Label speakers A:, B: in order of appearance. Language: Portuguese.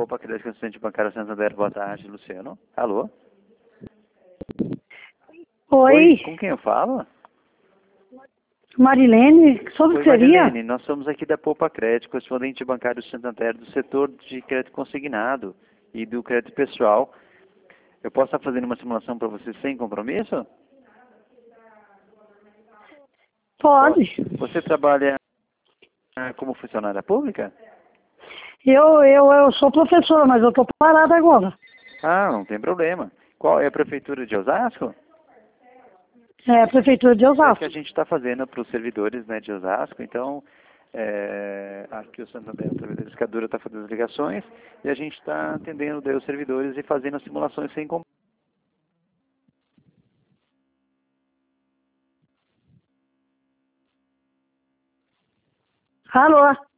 A: Poupa Crédito, assistente bancário Santander. Boa tarde, Luciano. Alô?
B: Oi,
A: Com quem eu falo?
B: Marilene, sobre o
A: Oi,
B: que seria?
A: Marilene. Nós somos aqui da Poupa Crédito, correspondente bancário Santander, do setor de crédito consignado e do crédito pessoal. Eu posso estar fazendo uma simulação para você sem compromisso?
B: Pode.
A: Você trabalha como funcionária pública?
B: Eu sou professora, mas eu tô parada agora.
A: Ah, não tem problema. Qual é a prefeitura de Osasco?
B: É a Prefeitura de
A: É que
B: Osasco.
A: a gente está fazendo para os servidores, né, de Osasco, então aqui o Santander, através da Escadura, está fazendo as ligações e a gente está atendendo daí os servidores e fazendo as simulações sem compromisso.
B: Alô?